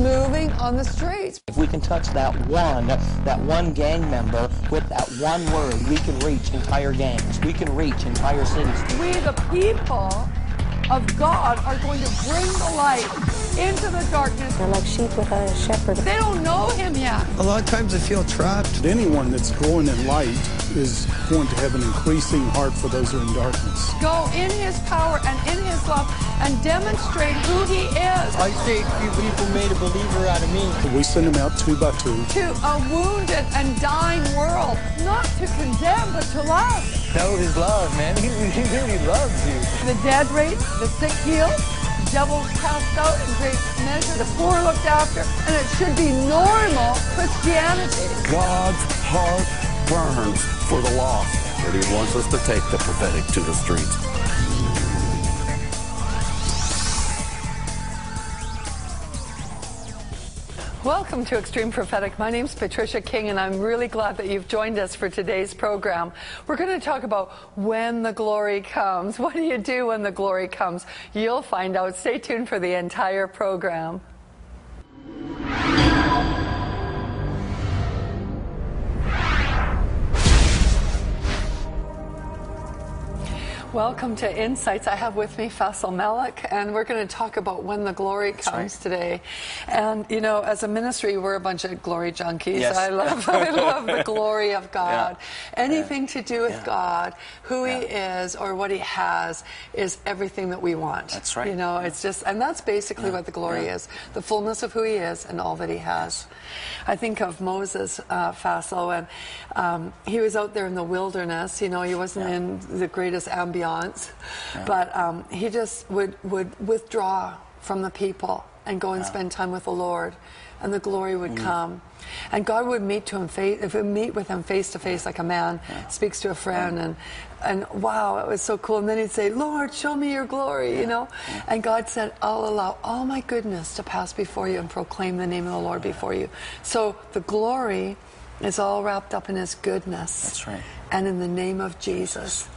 moving on the streets. If we can touch that one gang member with that one word, we can reach entire gangs. We can reach entire cities. We, the people of God, are going to bring the light into the darkness. They're like sheep without a shepherd. They don't know him yet. A lot of times they feel trapped. Anyone that's growing in light is going to have an increasing heart for those who are in darkness. Go in his power and in his love and demonstrate who he is. I say few people made a believer out of me. We send them out 2 by 2. To a wounded and dying world, not to condemn, but to love. Know his love, man. He really loves you. The dead raised, the sick healed, devils cast out in great measure, the poor looked after, and it should be normal Christianity. God's heart burns for the lost, but he wants us to take the prophetic to the streets. Welcome to Extreme Prophetic. My name's Patricia King, and I'm really glad that you've joined us for today's program. We're going to talk about when the glory comes. What do you do when the glory comes? You'll find out. Stay tuned for the entire program. Welcome to Insights. I have with me Faisal Malik, and we're going to talk about when the glory comes today. And, you know, as a ministry, we're a bunch of glory junkies. Yes. I love the glory of God. Yeah. Anything to do with God, who he is or what he has, is everything that we want. That's right. You know, it's just, and that's basically what the glory is. The fullness of who he is and all that he has. I think of Moses, Faisal, and he was out there in the wilderness. You know, he wasn't in the greatest ambience, but he just would withdraw from the people and go and spend time with the Lord, and the glory would come. And God would meet with him face to face, like a man speaks to a friend, and wow, it was so cool. And then he'd say, Lord, show me your glory, you know. And God said, I'll allow all my goodness to pass before you and proclaim the name of the Lord before you. So the glory is all wrapped up in his goodness. That's right. And in the name of Jesus.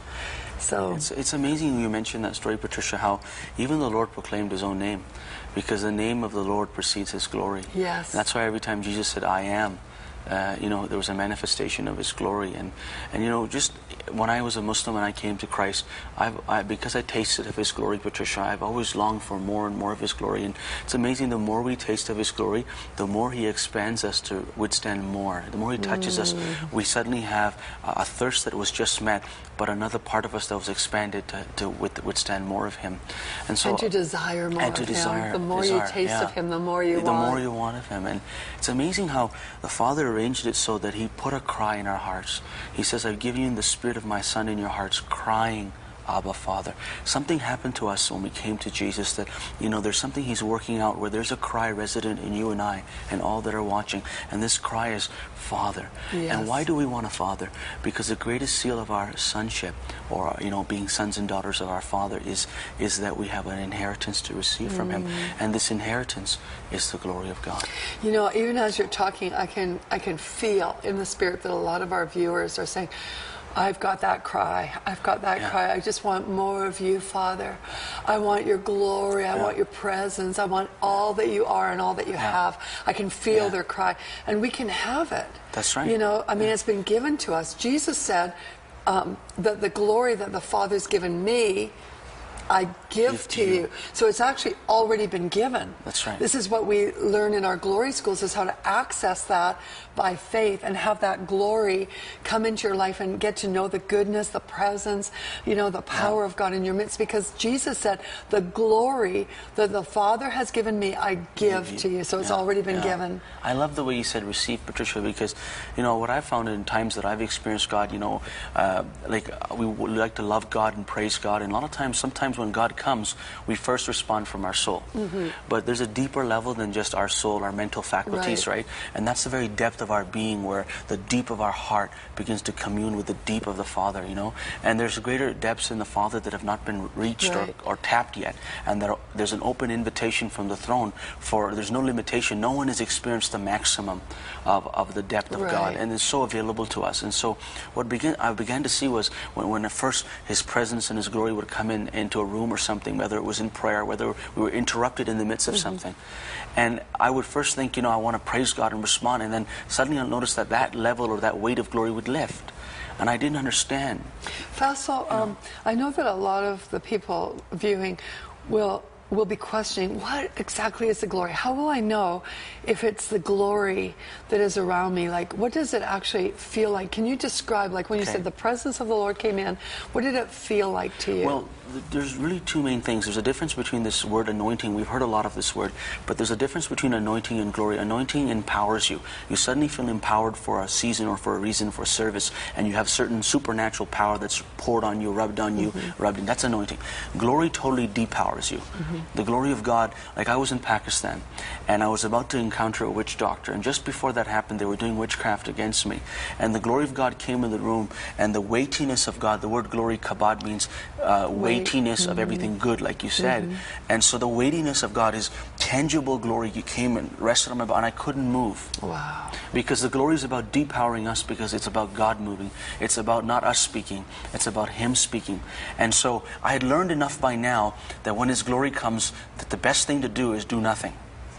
So it's amazing you mentioned that story, Patricia, how even the Lord proclaimed his own name, because the name of the Lord precedes his glory. Yes. And that's why every time Jesus said, I am, you know, there was a manifestation of his glory. And you know, just when I was a Muslim and I came to Christ, because I tasted of his glory, Patricia, I've always longed for more and more of his glory. And it's amazing, the more we taste of his glory, the more he expands us to withstand more. The more he touches us, we suddenly have a thirst that was just met, but another part of us that was expanded to withstand more of him. And so, and to desire more of him. The more you taste of him, the more you want. The more you want of him. And it's amazing how the Father arranged it so that he put a cry in our hearts. He says, I've given you the Spirit of my Son in your hearts, crying, Abba, Father. Something happened to us when we came to Jesus that, you know, there's something he's working out where there's a cry resident in you and I and all that are watching. And this cry is, Father. Yes. And why do we want a Father? Because the greatest seal of our sonship, or, you know, being sons and daughters of our Father, is that we have an inheritance to receive from him. And this inheritance is the glory of God. You know, even as you're talking, I can feel in the Spirit that a lot of our viewers are saying, I've got that cry. I've got that cry. I just want more of you, Father. I want your glory. I want your presence. I want all that you are and all that you have. I can feel their cry. And we can have it. That's right. You know, I mean, it's been given to us. Jesus said that the glory that the Father's given me, I give to you. So it's actually already been given. That's right. This is what we learn in our glory schools, is how to access that by faith and have that glory come into your life and get to know the goodness, the presence, you know, the power of God in your midst. Because Jesus said, the glory that the Father has given me, I give to you. So it's already been given. I love the way you said receive, Patricia, because, you know, what I've found in times that I've experienced God, you know, we like to love God and praise God. And a lot of times, sometimes when God comes, we first respond from our soul. But there's a deeper level than just our soul, our mental faculties, right? And that's the very depth of our being, where the deep of our heart begins to commune with the deep of the Father, you know? And there's greater depths in the Father that have not been reached or tapped yet. And there's an open invitation from the throne for, there's no limitation. No one has experienced the maximum of the depth of God. And it's so available to us. And so what I began to see was when at first his presence and his glory would come into a room or something, whether it was in prayer, whether we were interrupted in the midst of something. And I would first think, I want to praise God and respond, and then suddenly I'll notice that that level or that weight of glory would lift. And I didn't understand. Faisal, I know that a lot of the people viewing will be questioning, what exactly is the glory? How will I know if it's the glory that is around me? Like, what does it actually feel like? Can you describe, like when you said the presence of the Lord came in, what did it feel like to you? Well, there's really two main things. There's a difference between this word anointing. We've heard a lot of this word, but there's a difference between anointing and glory. Anointing empowers you. You suddenly feel empowered for a season or for a reason, for a service, and you have certain supernatural power that's poured on you, rubbed on you, rubbed in. That's anointing. Glory totally depowers you. The glory of God, like I was in Pakistan, and I was about to encounter a witch doctor, and just before that happened, they were doing witchcraft against me, and the glory of God came in the room, and the weightiness of God, the word glory, kabad, means weightiness of everything good, like you said. And so the weightiness of God is tangible glory. You came and rested on my body, and I couldn't move. Wow. Because the glory is about depowering us, because it's about God moving. It's about not us speaking. It's about Him speaking. And so I had learned enough by now that when His glory comes, that the best thing to do is do nothing.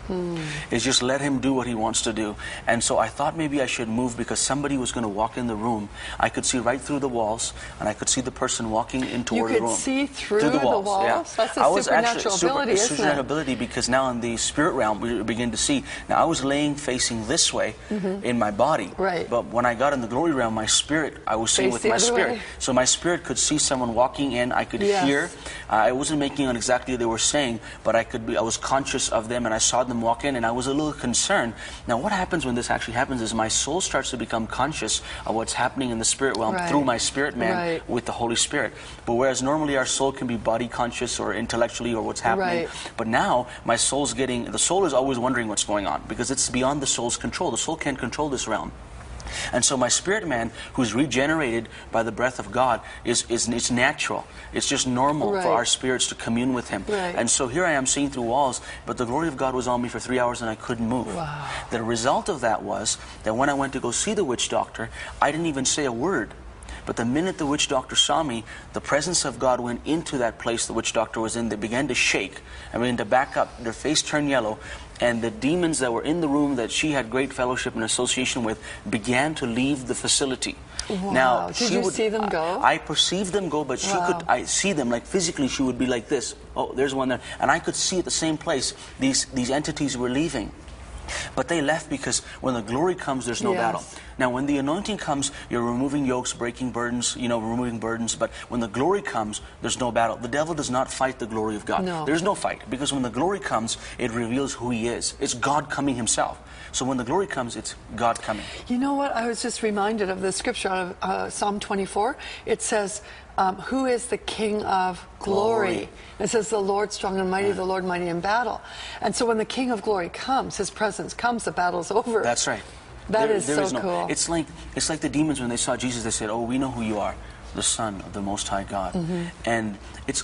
Is just let Him do what He wants to do. And so I thought maybe I should move, because somebody was going to walk in the room. I could see right through the walls, and I could see the person walking in toward the room. You could see through the walls? Yeah. That's a supernatural ability, isn't it? Supernatural ability, because now in the spirit realm we begin to see. Now I was laying facing this way in my body, right. But when I got in the glory realm, my spirit, I was seeing with my spirit. Way. So my spirit could see someone walking in. I could hear. I wasn't making out exactly what they were saying, but I was conscious of them, and I saw them walk in, and I was a little concerned. Now what happens when this actually happens is my soul starts to become conscious of what's happening in the spirit realm through my spirit man with the Holy Spirit. But whereas normally our soul can be body conscious or intellectually or what's happening, but now my soul's the soul is always wondering what's going on, because it's beyond the soul's control. The soul can't control this realm. And so my spirit man, who's regenerated by the breath of God, it's natural. It's just normal for our spirits to commune with Him. And so here I am seeing through walls, but the glory of God was on me for 3 hours and I couldn't move. Wow. The result of that was that when I went to go see the witch doctor, I didn't even say a word. But the minute the witch doctor saw me, the presence of God went into that place the witch doctor was in. They began to shake and began to back up. Their face turned yellow. And the demons that were in the room that she had great fellowship and association with began to leave the facility. Wow. Now, did you see them go? I perceived them go, but I see them, like physically she would be like this. Oh, there's one there. And I could see at the same place these entities were leaving. But they left because when the glory comes, there's no battle. Now, when the anointing comes, you're removing yokes, breaking burdens, removing burdens. But when the glory comes, there's no battle. The devil does not fight the glory of God. No. There's no fight, because when the glory comes, it reveals who He is. It's God coming Himself. So when the glory comes, it's God coming. You know what? I was just reminded of the scripture out of Psalm 24. It says, who is the King of glory? It says, the Lord strong and mighty, the Lord mighty in battle. And so when the King of glory comes, His presence comes, the battle's over. That's right. That is so cool. It's like the demons when they saw Jesus, they said, "Oh, we know who you are, the Son of the Most High God." And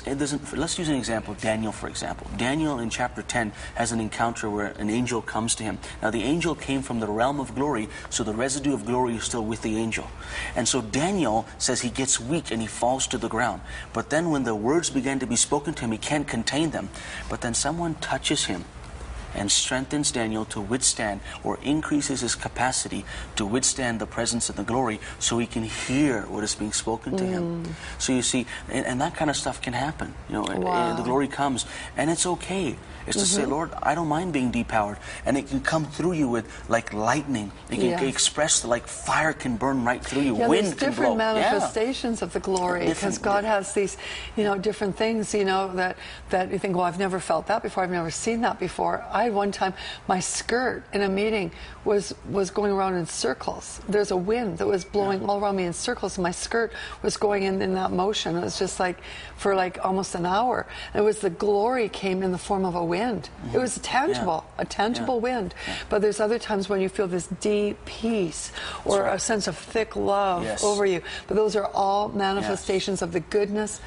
let's use an example. Daniel, for example. Daniel in chapter 10 has an encounter where an angel comes to him. Now the angel came from the realm of glory, so the residue of glory is still with the angel. And so Daniel says he gets weak and he falls to the ground. But then when the words began to be spoken to him, he can't contain them. But then someone touches him and strengthens Daniel to withstand, or increases his capacity to withstand the presence of the glory, so he can hear what is being spoken to him. So you see, and that kind of stuff can happen. And the glory comes, and it's okay. It's to say, Lord, I don't mind being depowered. And it can come through you with like lightning. It can express, like fire can burn right through you. Wind can blow. Different manifestations of the glory, because God has these, different things, that you think, well, I've never felt that before. I've never seen that before. I had one time, my skirt in a meeting was going around in circles. There's a wind that was blowing all around me in circles, and my skirt was going in that motion. It was just like for like almost an hour. And it was the glory came in the form of a wind. It was tangible, a tangible wind. But there's other times when you feel this deep peace or a sense of thick love over you. But those are all manifestations of the goodness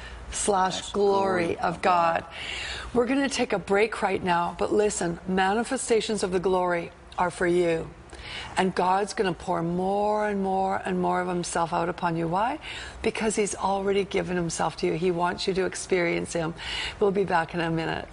/ glory of God. We're going to take a break right now, but listen, manifestations of the glory are for you. And God's going to pour more and more and more of himself out upon you. Why? Because he's already given himself to you. He wants you to experience him. We'll be back in a minute.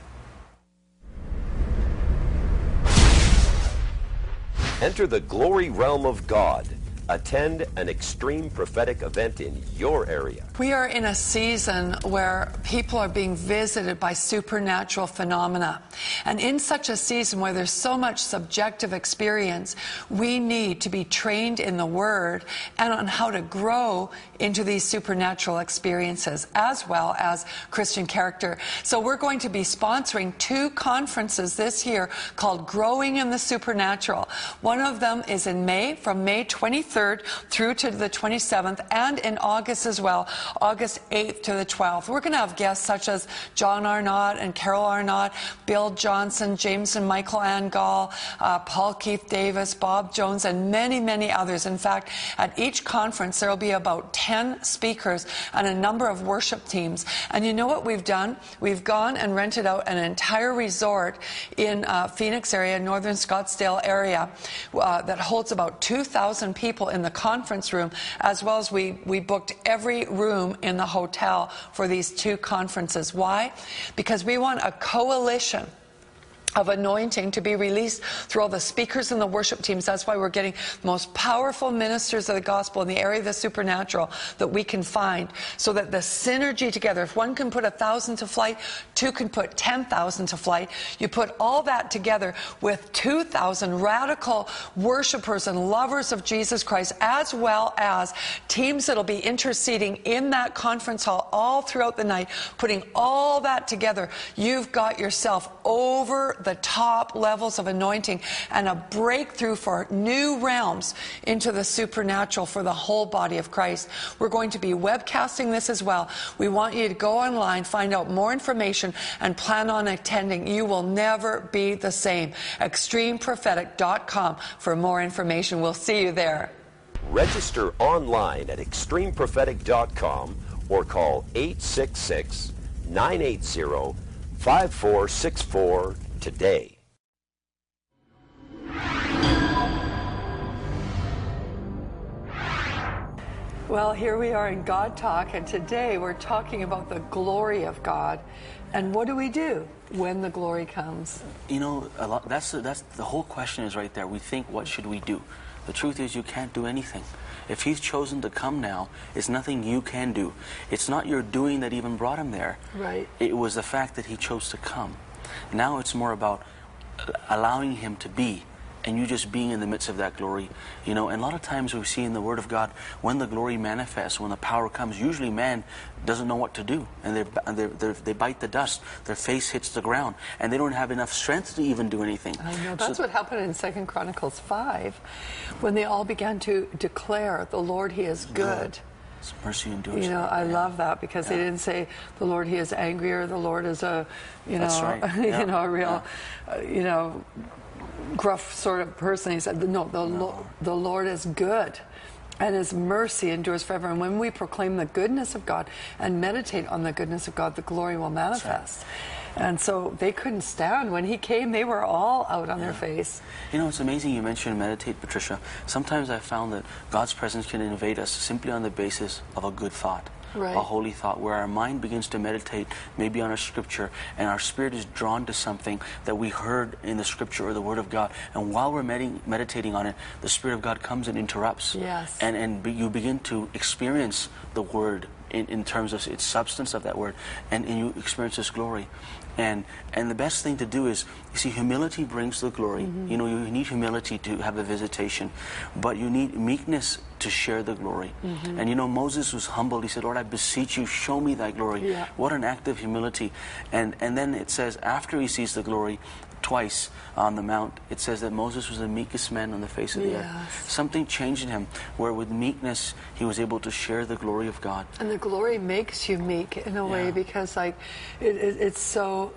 Enter the glory realm of God. Attend an extreme prophetic event in your area. We are in a season where people are being visited by supernatural phenomena. And in such a season where there's so much subjective experience, we need to be trained in the Word and on how to grow into these supernatural experiences, as well as Christian character. So we're going to be sponsoring 2 conferences this year called Growing in the Supernatural. One of them is in May, from May 23rd through to the 27th, and in August as well, August 8th to the 12th. We're going to have guests such as John Arnott and Carol Arnott, Bill Johnson, James and Michael Angall, Paul Keith Davis, Bob Jones, and many, many others. In fact, at each conference, there will be about 10 speakers and a number of worship teams. And you know what we've done? We've gone and rented out an entire resort in Phoenix area, northern Scottsdale area, that holds about 2,000 people in the conference room, as well as we booked every room in the hotel for these 2 conferences. Why? Because we want a coalition of anointing to be released through all the speakers and the worship teams. That's why we're getting the most powerful ministers of the gospel in the area of the supernatural that we can find, so that the synergy together, if one can put 1,000 to flight, 2 can put 10,000 to flight. You put all that together with 2,000 radical worshipers and lovers of Jesus Christ, as well as teams that'll be interceding in that conference hall all throughout the night. Putting all that together, you've got yourself over the top levels of anointing and a breakthrough for new realms into the supernatural for the whole body of Christ. We're going to be webcasting this as well. We want you to go online, find out more information, and plan on attending. You will never be the same. ExtremeProphetic.com for more information. We'll see you there. Register online at ExtremeProphetic.com or call 866-980-5464 today. Well, here we are in God Talk, and today we're talking about the glory of God. And what do we do when the glory comes? You know, that's the whole question is right there. We think, what should we do? The truth is, you can't do anything. If he's chosen to come now, it's nothing you can do. It's not your doing that even brought him there. Right. It was the fact that he chose to come. Now it's more about allowing him to be, and you just being in the midst of that glory. You know, and a lot of times we see in the Word of God, when the glory manifests, when the power comes, usually man doesn't know what to do, and they bite the dust. Their face hits the ground, and they don't have enough strength to even do anything. I know. That's what happened in 2 Chronicles 5, when they all began to declare, the Lord, he is good. His mercy endures. You know, I love that, because they didn't say the Lord, he is angry, or the Lord is a, you know, That's right. you know, a real, you know, gruff sort of person. He said, no, the Lord is good, and his mercy endures forever. And when we proclaim the goodness of God and meditate on the goodness of God, the glory will manifest. And so they couldn't stand. When he came, they were all out on their face. You know, it's amazing you mentioned meditate, Patricia. Sometimes I found that God's presence can invade us simply on the basis of a good thought. Right. A holy thought, where our mind begins to meditate maybe on a scripture, and our spirit is drawn to something that we heard in the scripture or the Word of God. And while we're meditating on it, the Spirit of God comes and interrupts. Yes. And you begin to experience the Word in terms of its substance of that Word, and you experience this glory. And the best thing to do is, you see, humility brings the glory. You know, you need humility to have the visitation, but you need meekness to share the glory. And you know, Moses was humble. He said, Lord, I beseech you, show me thy glory. Yeah. What an act of humility. And then it says, after he sees the glory, twice on the mount, it says that Moses was the meekest man on the face of the earth. Something changed in him, where with meekness he was able to share the glory of God. And the glory makes you meek in a way, because like it's so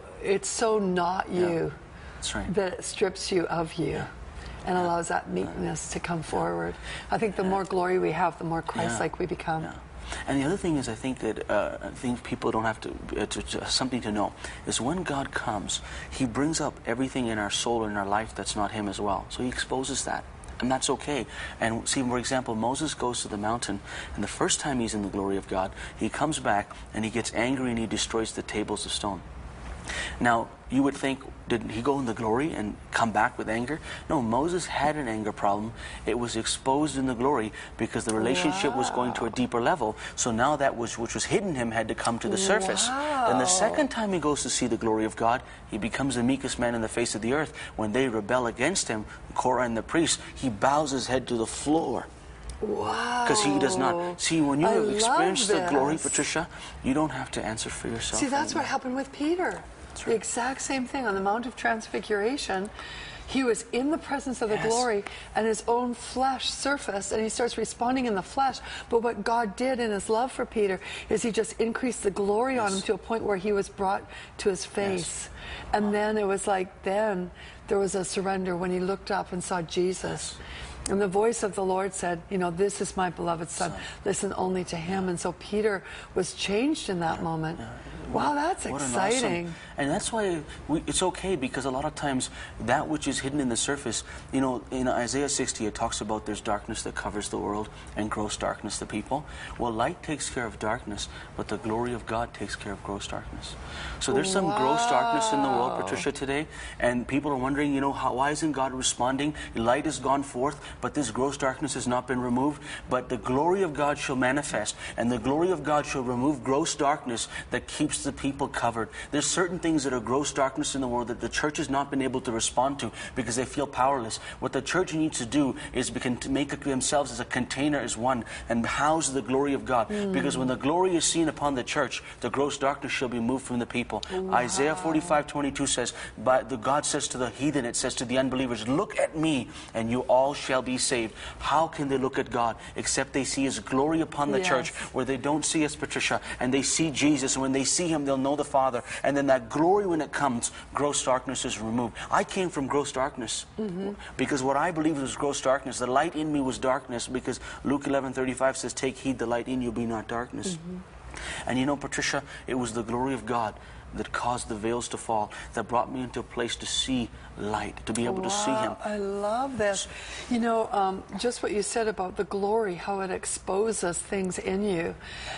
not you. That's right. That it strips you of you and allows that meekness to come forward. I think the more glory we have, the more Christ-like we become. And the other thing is, I think that people don't have to something to know is, when God comes, he brings up everything in our soul and in our life that's not him as well. So he exposes that. And that's okay. And see, for example, Moses goes to the mountain, and the first time he's in the glory of God, he comes back and he gets angry and he destroys the tables of stone. Now, you would think, did he go in the glory and come back with anger? No, Moses had an anger problem. It was exposed in the glory because the relationship was going to a deeper level. So now that which was hidden in him had to come to the surface. And the second time he goes to see the glory of God, he becomes the meekest man in the face of the earth. When they rebel against him, Korah and the priests, he bows his head to the floor. Wow. Because he does not. See, when you have experienced the glory, Patricia, you don't have to answer for yourself. See, that's what happened with Peter. Right. The exact same thing on the Mount of Transfiguration. He was in the presence of the glory, and his own flesh surfaced, and he starts responding in the flesh. But what God did in his love for Peter is he just increased the glory on him to a point where he was brought to his face. And then it was like, then there was a surrender when he looked up and saw Jesus. And the voice of the Lord said, you know, this is my beloved son. Listen only to him. And so Peter was changed in that moment. Wow, that's exciting. Awesome, and that's why it's okay, because a lot of times that which is hidden in the surface, you know, in Isaiah 60 it talks about there's darkness that covers the world and gross darkness the people. Well, light takes care of darkness, but the glory of God takes care of gross darkness. So there's some gross darkness in the world, Patricia, today, and people are wondering, you know, why isn't God responding? Light has gone forth, but this gross darkness has not been removed. But the glory of God shall manifest, and the glory of God shall remove gross darkness that keeps the people covered. There's certain things that are gross darkness in the world that the church has not been able to respond to because they feel powerless. What the church needs to do is to make themselves as a container as one and house the glory of God. Because when the glory is seen upon the church, the gross darkness shall be moved from the people. Isaiah 45:22 says, God says to the heathen, it says to the unbelievers, look at me and you all shall be saved. How can they look at God except they see his glory upon the church, where they don't see us, Patricia, and they see Jesus, and when they see him they'll know the Father, and then that glory, when it comes, gross darkness is removed. I came from gross darkness because what I believed was gross darkness. The light in me was darkness, because Luke 11:35 says, take heed, the light in you be not darkness. And you know, Patricia, it was the glory of God that caused the veils to fall, that brought me into a place to see light, to be able to see him. I love this. You know, just what you said about the glory, how it exposes things in you.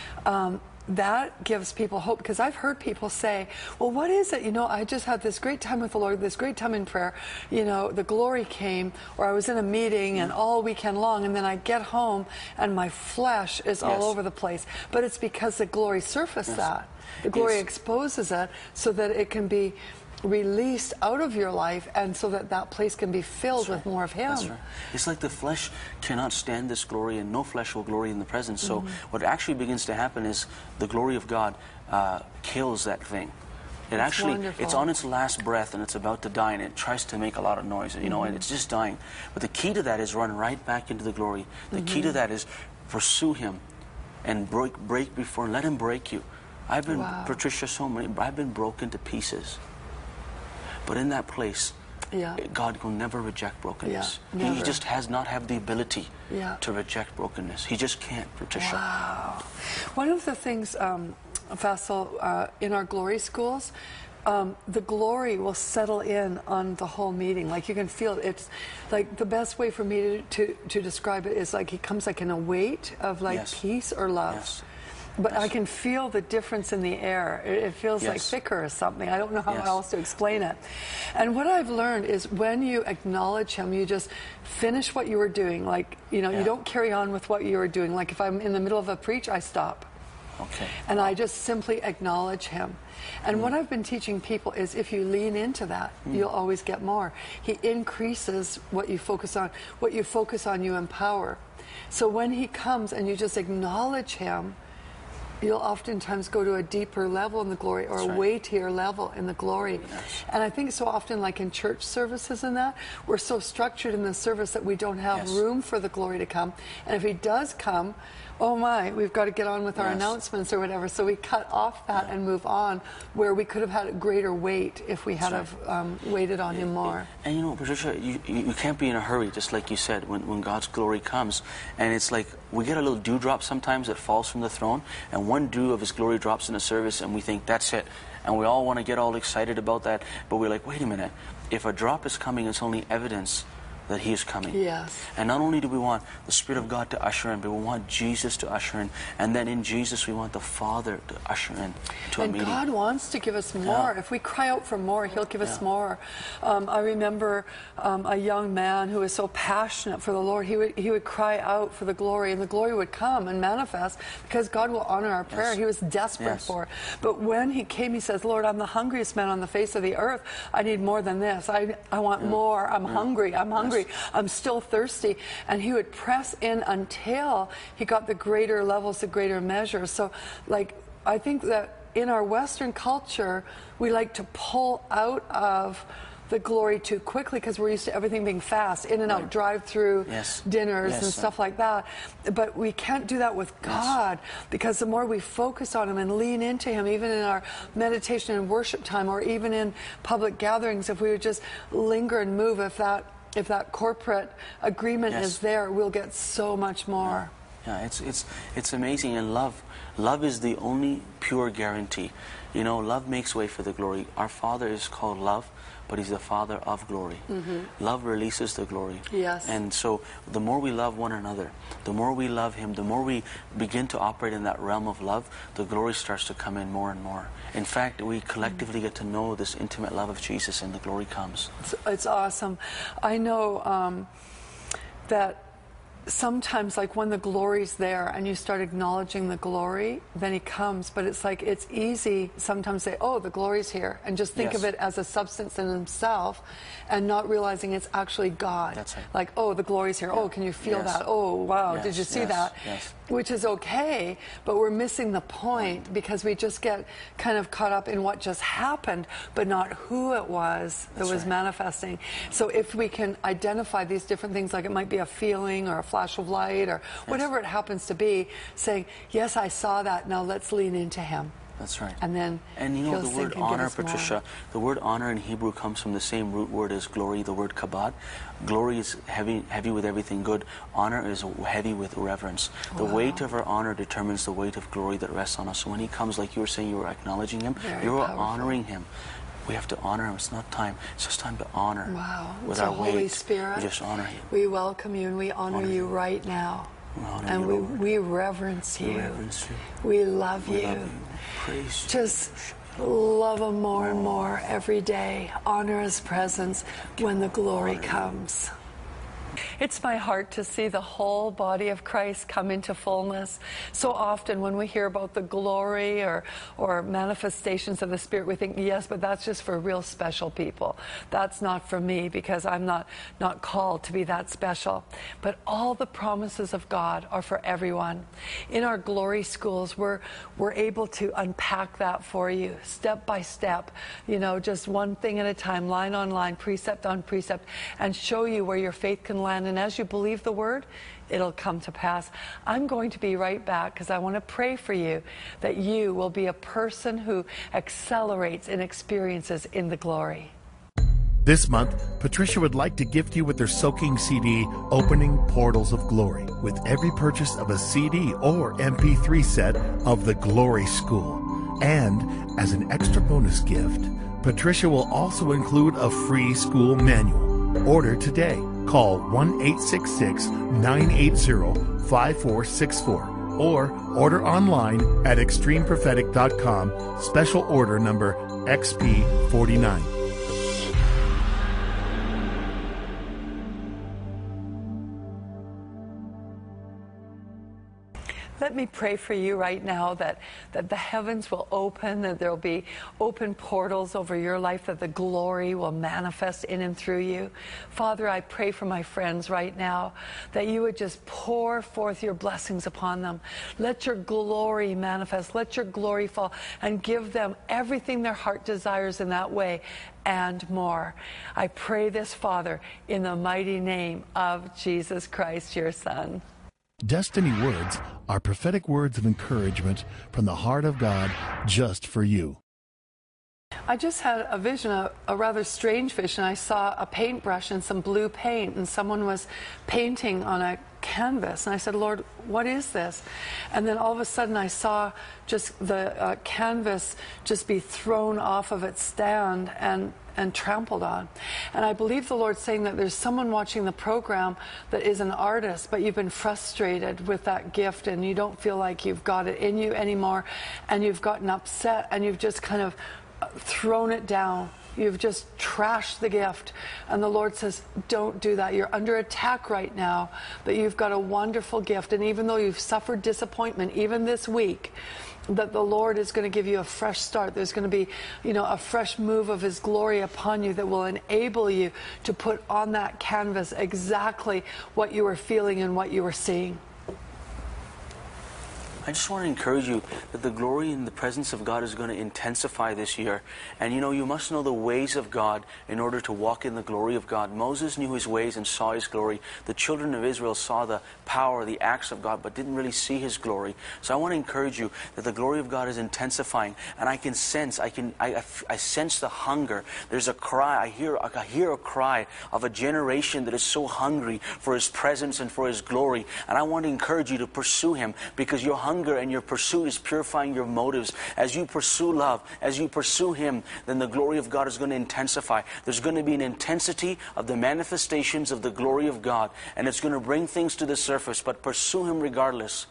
That gives people hope, because I've heard people say, well, what is it? You know, I just had this great time with the Lord, this great time in prayer. You know, the glory came, or I was in a meeting and all weekend long, and then I get home and my flesh is all over the place. But it's because the glory surfaced that. The glory exposes it so that it can be released out of your life, and so that that place can be filled with more of him. That's right. It's like the flesh cannot stand this glory, and no flesh will glory in the presence. So what actually begins to happen is the glory of God kills that thing. It actually, wonderful. it's on its last breath and it's about to die, and it tries to make a lot of noise, you know, and it's just dying. But the key to that is run right back into the glory. The key to that is pursue him and break before, and let him break you. I've been, Patricia, I've been broken to pieces. But in that place, God will never reject brokenness. He just has not have the ability to reject brokenness. He just can't, Patricia. Wow. One of the things, Faisal, in our glory schools, the glory will settle in on the whole meeting. Like, you can feel it. It's like, the best way for me to describe it is like it comes like in a weight of like peace or love. But I can feel the difference in the air. It feels like thicker or something. I don't know how else to explain it. And what I've learned is when you acknowledge him, you just finish what you were doing. Like, you know, you don't carry on with what you were doing. Like, if I'm in the middle of a preach, I stop. And I just simply acknowledge him. And what I've been teaching people is, if you lean into that, you'll always get more. He increases what you focus on. What you focus on, you empower. So when he comes and you just acknowledge him, you'll oftentimes go to a deeper level in the glory, or a weightier level in the glory. And I think so often, like in church services and that, we're so structured in the service that we don't have room for the glory to come. And if he does come, oh my, we've got to get on with our announcements or whatever. So we cut off that and move on, where we could have had a greater weight if we had have waited on him more. And you know, Patricia, you can't be in a hurry, just like you said, when God's glory comes. And it's like, we get a little dewdrop sometimes that falls from the throne, and one dew of his glory drops in the service, and we think, that's it. And we all want to get all excited about that, but we're like, wait a minute. If a drop is coming, it's only evidence that He is coming. Yes. And not only do we want the Spirit of God to usher in, but we want Jesus to usher in. And then in Jesus, we want the Father to usher in to a And meeting. God wants to give us more. Yeah. If we cry out for more, He'll give us Yeah. more. I remember a young man who was so passionate for the Lord. He would cry out for the glory, and the glory would come and manifest because God will honor our prayer. Yes. He was desperate Yes. for it. But when he came, he says, Lord, I'm the hungriest man on the face of the earth. I need more than this. I want more. I'm hungry. I'm hungry. I'm still thirsty. And he would press in until he got the greater levels, the greater measures. So, like, I think that in our Western culture, we like to pull out of the glory too quickly because we're used to everything being fast, in and out, drive-through Yes. dinners Yes, and sir. stuff like that. But we can't do that with God, because the more we focus on Him and lean into Him, even in our meditation and worship time, or even in public gatherings, if we would just linger and move, if that corporate agreement Yes. is there, we'll get so much more. Yeah, it's amazing. And love is the only pure guarantee. You know, love makes way for the glory. Our Father is called love, but He's the Father of glory. Love releases the glory. Yes. And so the more we love one another, the more we love Him, the more we begin to operate in that realm of love, the glory starts to come in more and more. In fact, we collectively get to know this intimate love of Jesus, and the glory comes. It's awesome. I know that sometimes, like, when the glory's there and you start acknowledging the glory, then He comes. But it's like, it's easy sometimes to say, oh, the glory's here, and just think Yes. of it as a substance in Himself, and not realizing it's actually God. That's right. Like, oh, the glory's here. Oh, can you feel Yes. that? Oh, wow, Yes, did you see yes, that? yes. Which is okay, but we're missing the point because we just get kind of caught up in what just happened, but not who it was that That's was right. manifesting. So if we can identify these different things, like it might be a feeling or a flash of light or whatever it happens to be, saying, yes, I saw that, now let's lean into Him. That's right. And then And you know, He'll the sink word and give honor, us more. Patricia, the word honor in Hebrew comes from the same root word as glory, the word kabod. Glory is heavy with everything good. Honor is heavy with reverence. The weight of our honor determines the weight of glory that rests on us. So when He comes, like you were saying, you were acknowledging Him, Very you are powerful. honoring Him. We have to honor Him. It's not time. It's just time to honor. Wow. With So our Holy weight, Spirit, we just honor Him. we welcome You and we honor Honor You You. right now. We honor And You, Lord. we reverence You. We reverence You. We love We You. love You. Praise You. Just love Him more and more every day. Honor His presence when the glory comes. It's my heart to see the whole body of Christ come into fullness. So often when we hear about the glory or manifestations of the Spirit, we think, yes, but that's just for real special people. That's not for me because I'm not called to be that special. But all the promises of God are for everyone. In our glory schools, we're able to unpack that for you step by step, you know, just one thing at a time, line on line, precept on precept, and show you where your faith can land. And as you believe the word, it'll come to pass. I'm going to be right back because I want to pray for you that you will be a person who accelerates in experiences in the glory. This month, Patricia would like to gift you with her soaking CD, Opening Portals of Glory, with every purchase of a CD or MP3 set of The Glory School. And as an extra bonus gift, Patricia will also include a free school manual. Order today. Call 1-866-980-5464 or order online at extremeprophetic.com, special order number XP49. Let me pray for you right now that the heavens will open, that there will be open portals over your life, that the glory will manifest in and through you. Father, I pray for my friends right now that you would just pour forth your blessings upon them. Let your glory manifest. Let your glory fall and give them everything their heart desires in that way and more. I pray this, Father, in the mighty name of Jesus Christ, your Son. Destiny Words are prophetic words of encouragement from the heart of God just for you. I just had a vision, a rather strange vision. I saw a paintbrush and some blue paint, and someone was painting on a canvas. And I said, Lord, what is this? And then all of a sudden I saw just the canvas just be thrown off of its stand and trampled on. And I believe the Lord's saying that there's someone watching the program that is an artist, but you've been frustrated with that gift and you don't feel like you've got it in you anymore, and you've gotten upset and you've just kind of thrown it down. You've just trashed the gift. And the Lord says, don't do that. You're under attack right now, but you've got a wonderful gift. And even though you've suffered disappointment, even this week, that the Lord is going to give you a fresh start. There's going to be, a fresh move of His glory upon you that will enable you to put on that canvas exactly what you were feeling and what you were seeing. I just want to encourage you that the glory and the presence of God is going to intensify this year. And you must know the ways of God in order to walk in the glory of God. Moses knew His ways and saw His glory. The children of Israel saw the power, the acts of God, but didn't really see His glory. So I want to encourage you that the glory of God is intensifying. And I can sense, I sense the hunger. There's a cry. I hear a cry of a generation that is so hungry for His presence and for His glory. And I want to encourage you to pursue Him, because your hunger and your pursuit is purifying your motives. As you pursue love, as you pursue Him, then the glory of God is going to intensify. There's going to be an intensity of the manifestations of the glory of God, and it's going to bring things to the surface, but pursue Him regardless.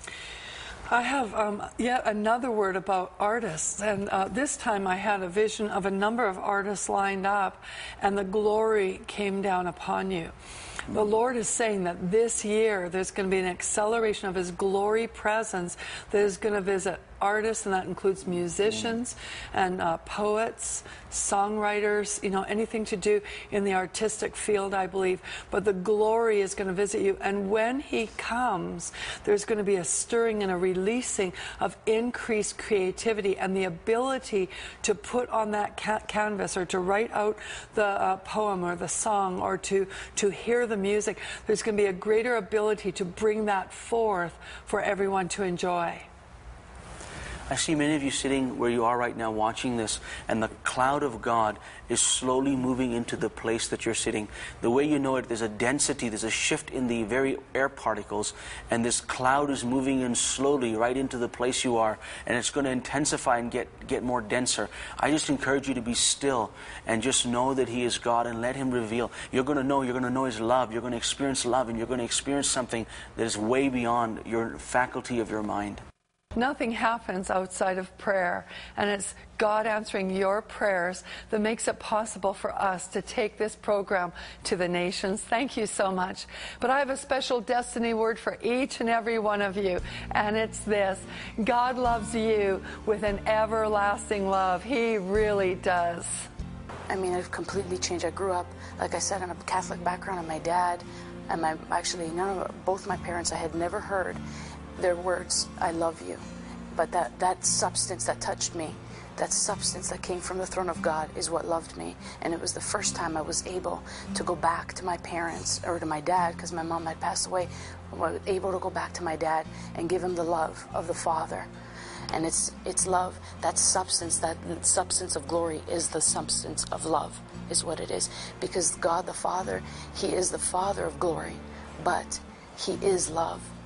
I have yet another word about artists, and this time I had a vision of a number of artists lined up, and the glory came down upon you. The Lord is saying that this year there's going to be an acceleration of His glory presence that is going to visit artists, and that includes musicians and poets, songwriters, anything to do in the artistic field, I believe. But the glory is going to visit you. And when He comes, there's going to be a stirring and a releasing of increased creativity and the ability to put on that canvas, or to write out the poem or the song, or to hear the music. There's going to be a greater ability to bring that forth for everyone to enjoy. I see many of you sitting where you are right now watching this, and the cloud of God is slowly moving into the place that you're sitting. The way you know it, there's a density, there's a shift in the very air particles, and this cloud is moving in slowly right into the place you are, and it's going to intensify and get more denser. I just encourage you to be still and just know that He is God, and let Him reveal. You're going to know His love, you're going to experience love, and you're going to experience something that is way beyond your faculty of your mind. Nothing happens outside of prayer, and it's God answering your prayers that makes it possible for us to take this program to the nations. Thank you so much. But I have a special destiny word for each and every one of you, and it's this: God loves you with an everlasting love. He really does. I mean, I've completely changed. I grew up, like I said, in a Catholic background, and my dad and both my parents, I had never heard their words, I love you. But that substance that touched me, that substance that came from the throne of God, is what loved me. And it was the first time I was able to go back to my parents, or to my dad, because my mom had passed away. I was able to go back to my dad and give him the love of the Father. And it's love. That substance of glory is the substance of love, is what it is. Because God the Father, He is the Father of glory, but He is love.